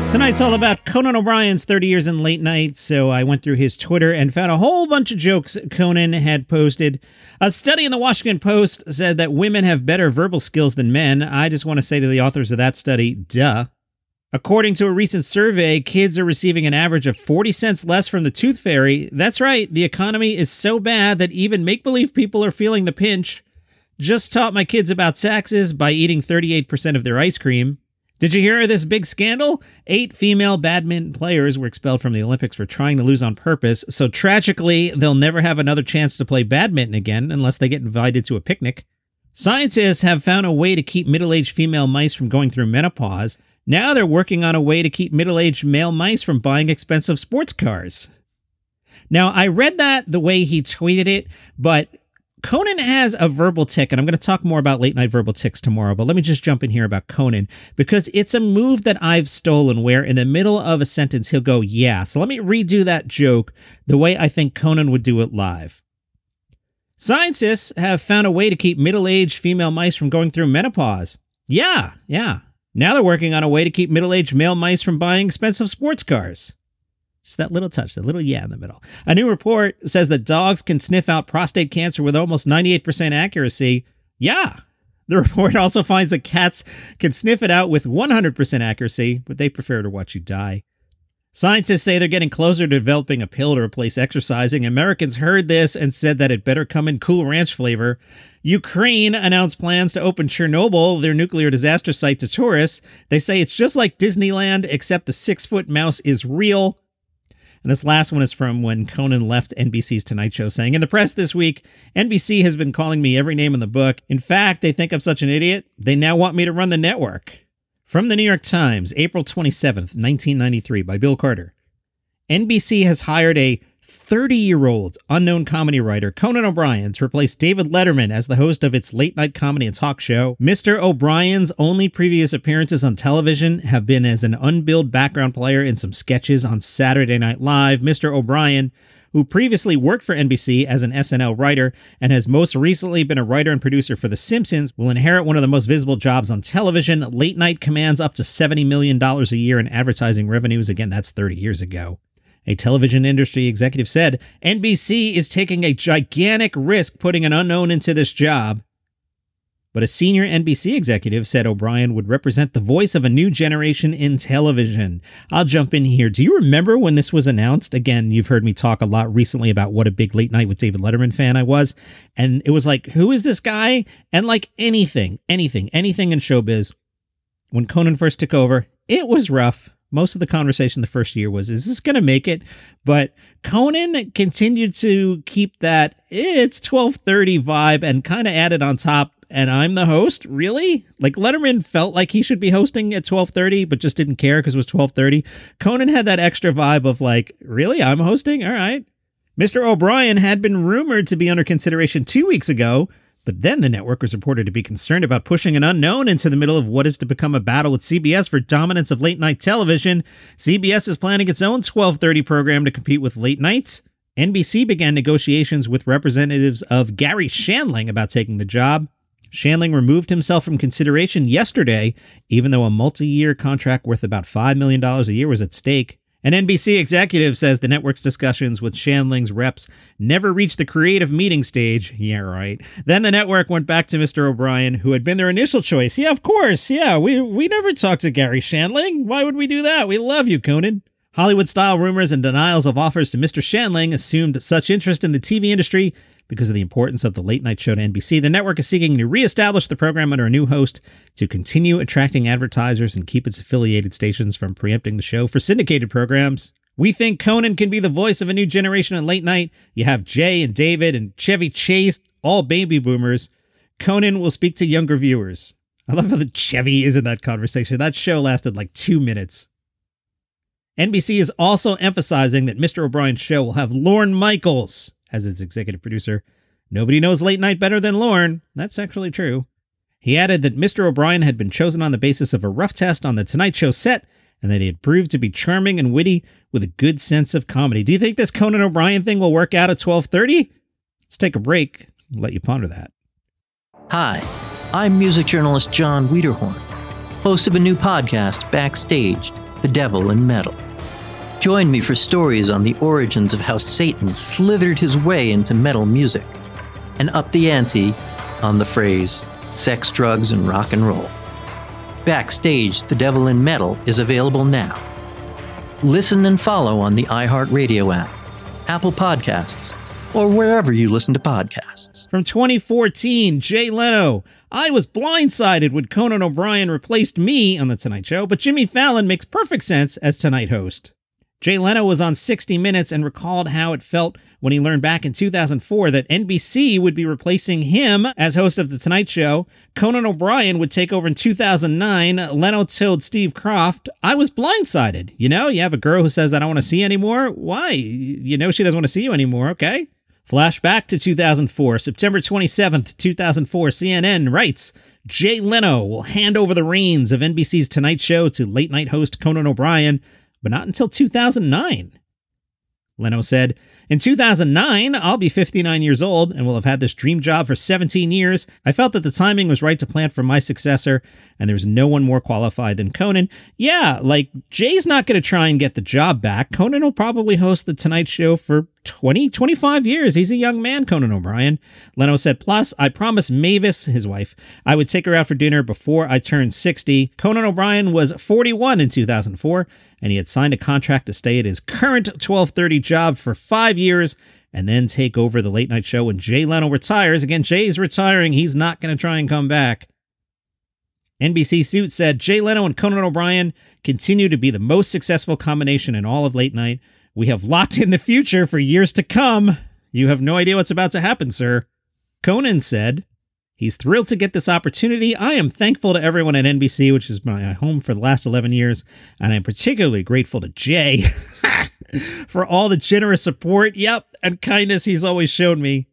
Tonight's all about Conan O'Brien's 30 years in late night, so I went through his Twitter and found a whole bunch of jokes Conan had posted. A study in the Washington Post said that women have better verbal skills than men. I just want to say to the authors of that study, duh. According to a recent survey, kids are receiving an average of 40 cents less from the Tooth Fairy. That's right, the economy is so bad that even make-believe people are feeling the pinch. Just taught my kids about taxes by eating 38% of their ice cream. Did you hear of this big scandal? 8 female badminton players were expelled from the Olympics for trying to lose on purpose, so tragically, they'll never have another chance to play badminton again unless they get invited to a picnic. Scientists have found a way to keep middle-aged female mice from going through menopause. Now they're working on a way to keep middle-aged male mice from buying expensive sports cars. Now, I read that the way he tweeted it, but Conan has a verbal tic, and I'm going to talk more about late-night verbal tics tomorrow, but let me just jump in here about Conan, because it's a move that I've stolen where in the middle of a sentence he'll go, yeah. So let me redo that joke the way I think Conan would do it live. Scientists have found a way to keep middle-aged female mice from going through menopause. Yeah. Now they're working on a way to keep middle-aged male mice from buying expensive sports cars. Just that little touch, that little yeah in the middle. A new report says that dogs can sniff out prostate cancer with almost 98% accuracy. Yeah. The report also finds that cats can sniff it out with 100% accuracy, but they prefer to watch you die. Scientists say they're getting closer to developing a pill to replace exercising. Americans heard this and said that it better come in Cool Ranch flavor. Ukraine announced plans to open Chernobyl, their nuclear disaster site, to tourists. They say it's just like Disneyland, except the 6-foot mouse is real. And this last one is from when Conan left NBC's Tonight Show, saying, in the press this week, NBC has been calling me every name in the book. In fact, they think I'm such an idiot, they now want me to run the network. From the New York Times, April 27th, 1993, by Bill Carter. NBC has hired a 30-year-old unknown comedy writer, Conan O'Brien, to replace David Letterman as the host of its late-night comedy and talk show. Mr. O'Brien's only previous appearances on television have been as an unbilled background player in some sketches on Saturday Night Live. Mr. O'Brien, who previously worked for NBC as an SNL writer and has most recently been a writer and producer for The Simpsons, will inherit one of the most visible jobs on television. Late Night commands up to $70 million a year in advertising revenues. Again, that's 30 years ago. A television industry executive said, NBC is taking a gigantic risk putting an unknown into this job. But a senior NBC executive said O'Brien would represent the voice of a new generation in television. I'll jump in here. Do you remember when this was announced? Again, you've heard me talk a lot recently about what a big Late Night with David Letterman fan I was. And it was like, who is this guy? And like anything in showbiz. When Conan first took over, it was rough. Most of the conversation the first year was, is this going to make it? But Conan continued to keep that it's 12:30 vibe and kind of added on top, and I'm the host? Really? Like Letterman felt like he should be hosting at 12:30, but just didn't care because it was 12:30. Conan had that extra vibe of like, really? I'm hosting? All right. Mr. O'Brien had been rumored to be under consideration 2 weeks ago, but then the network was reported to be concerned about pushing an unknown into the middle of what is to become a battle with CBS for dominance of late-night television. CBS is planning its own 12:30 program to compete with late nights. NBC began negotiations with representatives of Gary Shandling about taking the job. Shandling removed himself from consideration yesterday, even though a multi-year contract worth about $5 million a year was at stake. An NBC executive says the network's discussions with Shandling's reps never reached the creative meeting stage. Yeah, right. Then the network went back to Mr. O'Brien, who had been their initial choice. Yeah, of course. Yeah, we never talked to Gary Shandling. Why would we do that? We love you, Conan. Hollywood-style rumors and denials of offers to Mr. Shandling assumed such interest in the TV industry because of the importance of the late-night show to NBC. The network is seeking to reestablish the program under a new host to continue attracting advertisers and keep its affiliated stations from preempting the show for syndicated programs. We think Conan can be the voice of a new generation in late night. You have Jay and David and Chevy Chase, all baby boomers. Conan will speak to younger viewers. I love how the Chevy is in that conversation. That show lasted like 2 minutes. NBC is also emphasizing that Mr. O'Brien's show will have Lorne Michaels as its executive producer. Nobody knows late night better than Lorne. That's actually true. He added that Mr. O'Brien had been chosen on the basis of a rough test on the Tonight Show set and that he had proved to be charming and witty with a good sense of comedy. Do you think this Conan O'Brien thing will work out at 12:30? Let's take a break and let you ponder that. Hi, I'm music journalist John Wiederhorn, host of a new podcast, Backstaged, The Devil in Metal. Join me for stories on the origins of how Satan slithered his way into metal music, and up the ante on the phrase sex, drugs, and rock and roll. Backstage, The Devil in Metal is available now. Listen and follow on the iHeartRadio app, Apple Podcasts, or wherever you listen to podcasts. From 2014, Jay Leno. I was blindsided when Conan O'Brien replaced me on The Tonight Show, but Jimmy Fallon makes perfect sense as Tonight host. Jay Leno was on 60 Minutes and recalled how it felt when he learned back in 2004 that NBC would be replacing him as host of The Tonight Show. Conan O'Brien would take over in 2009. Leno told Steve Kroft, I was blindsided. You know, you have a girl who says, I don't want to see you anymore. Why? You know she doesn't want to see you anymore, okay? Flashback to 2004, September 27th, 2004, CNN writes, Jay Leno will hand over the reins of NBC's Tonight Show to late-night host Conan O'Brien, but not until 2009. Leno said, in 2009, I'll be 59 years old and will have had this dream job for 17 years. I felt that the timing was right to plan for my successor, and there's no one more qualified than Conan. Yeah, like, Jay's not going to try and get the job back. Conan will probably host The Tonight Show for 25 years. He's a young man, Conan O'Brien. Leno said, plus, I promised Mavis, his wife, I would take her out for dinner before I turned 60. Conan O'Brien was 41 in 2004, and he had signed a contract to stay at his current 12:30 job for 5 years and then take over the late night show when Jay Leno retires. Again, Jay's retiring. He's not going to try and come back. NBC Suit said, Jay Leno and Conan O'Brien continue to be the most successful combination in all of late night. We have locked in the future for years to come. You have no idea what's about to happen, sir. Conan said, he's thrilled to get this opportunity. I am thankful to everyone at NBC, which is my home for the last 11 years, and I'm particularly grateful to Jay for all the generous support, and kindness he's always shown me.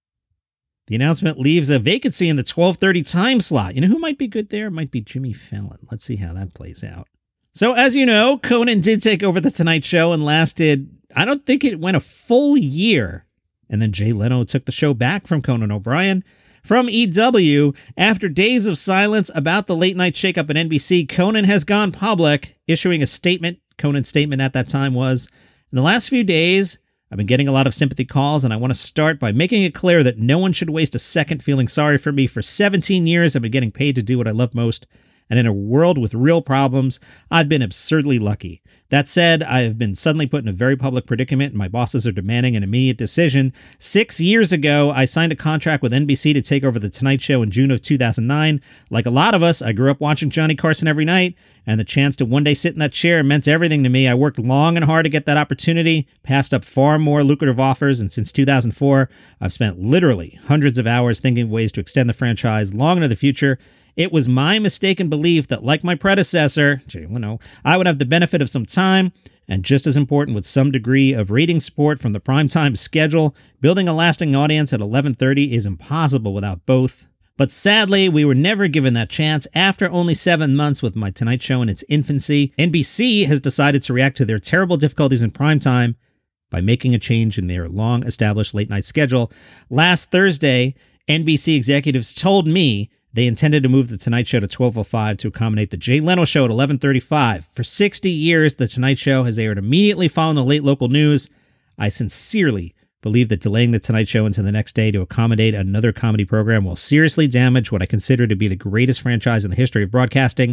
The announcement leaves a vacancy in the 12:30 time slot. You know who might be good there? It might be Jimmy Fallon. Let's see how that plays out. So as you know, Conan did take over The Tonight Show and lasted, I don't think it went a full year. And then Jay Leno took the show back from Conan O'Brien. From EW, after days of silence about the late night shakeup at NBC, Conan has gone public, issuing a statement. Conan's statement at that time was, in the last few days, I've been getting a lot of sympathy calls, and I want to start by making it clear that no one should waste a second feeling sorry for me. For 17 years, I've been getting paid to do what I love most. And in a world with real problems, I've been absurdly lucky. That said, I have been suddenly put in a very public predicament, and my bosses are demanding an immediate decision. 6 years ago, I signed a contract with NBC to take over The Tonight Show in June of 2009. Like a lot of us, I grew up watching Johnny Carson every night, and the chance to one day sit in that chair meant everything to me. I worked long and hard to get that opportunity, passed up far more lucrative offers, and since 2004, I've spent literally hundreds of hours thinking of ways to extend the franchise long into the future. It was my mistaken belief that, like my predecessor, Jay Leno, I would have the benefit of some time, and just as important, with some degree of rating support from the primetime schedule. Building a lasting audience at 11:30 is impossible without both. But sadly, we were never given that chance. After only 7 months with my Tonight Show in its infancy, NBC has decided to react to their terrible difficulties in primetime by making a change in their long-established late-night schedule. Last Thursday, NBC executives told me they intended to move The Tonight Show to 12:05 to accommodate the Jay Leno Show at 11:35. For 60 years, The Tonight Show has aired immediately following the late local news. I sincerely believe that delaying The Tonight Show until the next day to accommodate another comedy program will seriously damage what I consider to be the greatest franchise in the history of broadcasting.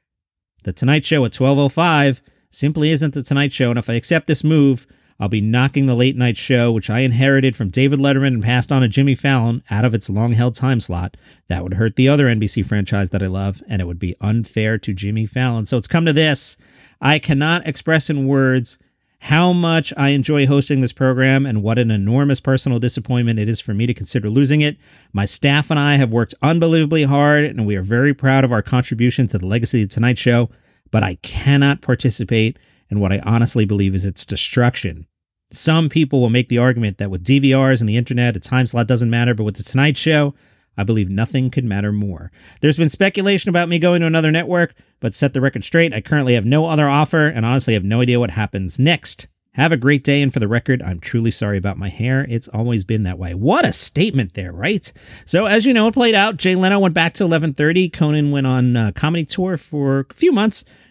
The Tonight Show at 12:05 simply isn't The Tonight Show, and if I accept this move, I'll be knocking the late night show, which I inherited from David Letterman and passed on to Jimmy Fallon, out of its long-held time slot. That would hurt the other NBC franchise that I love, and it would be unfair to Jimmy Fallon. So it's come to this. I cannot express in words how much I enjoy hosting this program and what an enormous personal disappointment it is for me to consider losing it. My staff and I have worked unbelievably hard, and we are very proud of our contribution to the legacy of The Tonight Show, but I cannot participate in what I honestly believe is its destruction. Some people will make the argument that with DVRs and the internet, a time slot doesn't matter, but with The Tonight Show, I believe nothing could matter more. There's been speculation about me going to another network, but set the record straight, I currently have no other offer and honestly have no idea what happens next. Have a great day, and for the record, I'm truly sorry about my hair. It's always been that way. What a statement there, right? So as you know, it played out. Jay Leno went back to 11:30. Conan went on a comedy tour for a few months.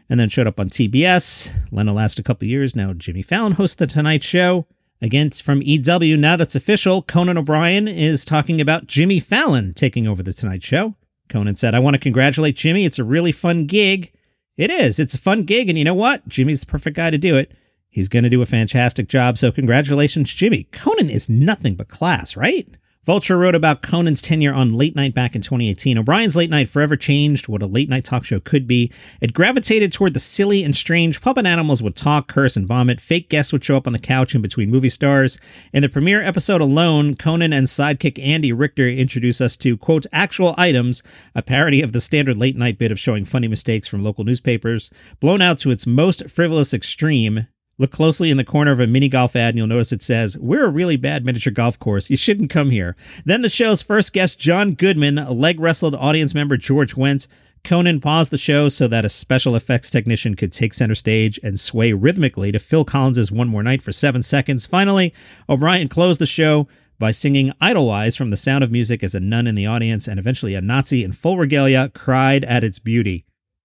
and then showed up on TBS. Leno lasted a couple years. Now Jimmy Fallon hosts The Tonight Show. Again, from EW, now that's official, Conan O'Brien is talking about Jimmy Fallon taking over The Tonight Show. Conan said, "I want to congratulate Jimmy. It's a really fun gig." It is. It's a fun gig, and you know what? Jimmy's the perfect guy to do it. He's going to do a fantastic job, so congratulations, Jimmy. Conan is nothing but class, right? Vulture wrote about Conan's tenure on Late Night back in 2018. O'Brien's Late Night forever changed what a late-night talk show could be. It gravitated toward the silly and strange. Puppet animals would talk, curse, and vomit. Fake guests would show up on the couch in between movie stars. In the premiere episode alone, Conan and sidekick Andy Richter introduce us to, quote, Actual Items, a parody of the standard late-night bit of showing funny mistakes from local newspapers, blown out to its most frivolous extreme. Look closely in the corner of a mini golf ad and you'll notice it says, "We're a really bad miniature golf course. You shouldn't come here." Then the show's first guest, John Goodman, leg wrestled audience member George Wendt. Conan paused the show so that a special effects technician could take center stage and sway rhythmically to Phil Collins' One More Night for 7 seconds. Finally, O'Brien closed the show by singing Idlewild from The Sound of Music as a nun in the audience, and eventually a Nazi in full regalia cried at its beauty.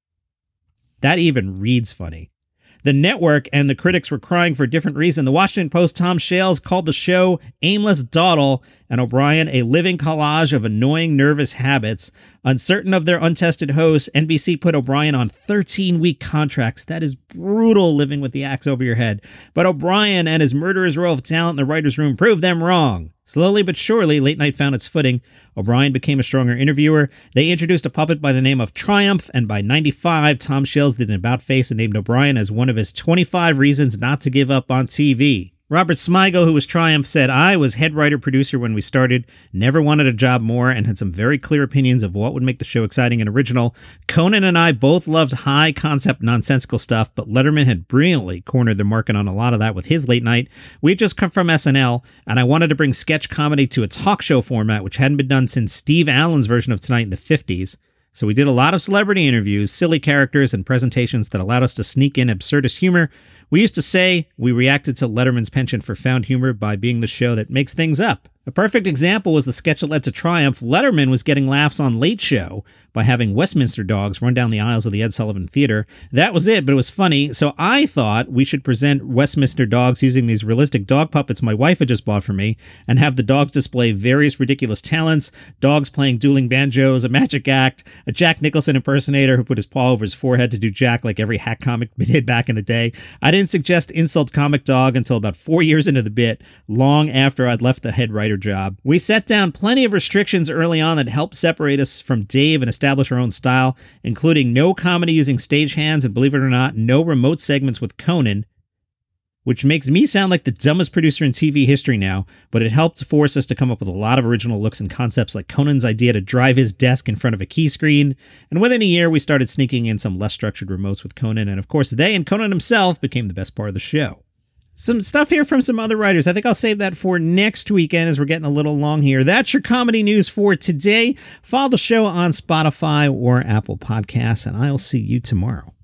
That even reads funny. The network and the critics were crying for a different reason. The Washington Post Tom Shales called the show aimless dawdle and O'Brien a living collage of annoying, nervous habits. Uncertain of their untested hosts, NBC put O'Brien on 13-week contracts. That is brutal, living with the axe over your head. But O'Brien and his murderer's row of talent in the writer's room proved them wrong. Slowly but surely, Late Night found its footing. O'Brien became a stronger interviewer. They introduced a puppet by the name of Triumph, and by 95, Tom Shales did an about-face and named O'Brien as one of his 25 reasons not to give up on TV. Robert Smigel, who was Triumph, said, "I was head writer-producer when we started, never wanted a job more, and had some very clear opinions of what would make the show exciting and original. Conan and I both loved high-concept, nonsensical stuff, but Letterman had brilliantly cornered the market on a lot of that with his Late Night. We'd just come from SNL, and I wanted to bring sketch comedy to a talk show format, which hadn't been done since Steve Allen's version of Tonight in the 50s. So we did a lot of celebrity interviews, silly characters, and presentations that allowed us to sneak in absurdist humor. We used to say we reacted to Letterman's penchant for found humor by being the show that makes things up. A perfect example was the sketch that led to Triumph. Letterman was getting laughs on Late Show by having Westminster dogs run down the aisles of the Ed Sullivan Theater. That was it, but it was funny, so I thought we should present Westminster dogs using these realistic dog puppets my wife had just bought for me, and have the dogs display various ridiculous talents, dogs playing dueling banjos, a magic act, a Jack Nicholson impersonator who put his paw over his forehead to do Jack like every hack comic did back in the day. I didn't suggest Insult Comic Dog until about 4 years into the bit, long after I'd left the head writer job. We set down plenty of restrictions early on that helped separate us from Dave and establish our own style, including no comedy using stagehands and, believe it or not, no remote segments with Conan, which makes me sound like the dumbest producer in TV history now, but it helped force us to come up with a lot of original looks and concepts, like Conan's idea to drive his desk in front of a key screen, and within a year we started sneaking in some less structured remotes with Conan, and of course they and Conan himself became the best part of the show. Some stuff here from some other writers. I think I'll save that for next weekend as we're getting a little long here. That's your comedy news for today. Follow the show on Spotify or Apple Podcasts, and I'll see you tomorrow.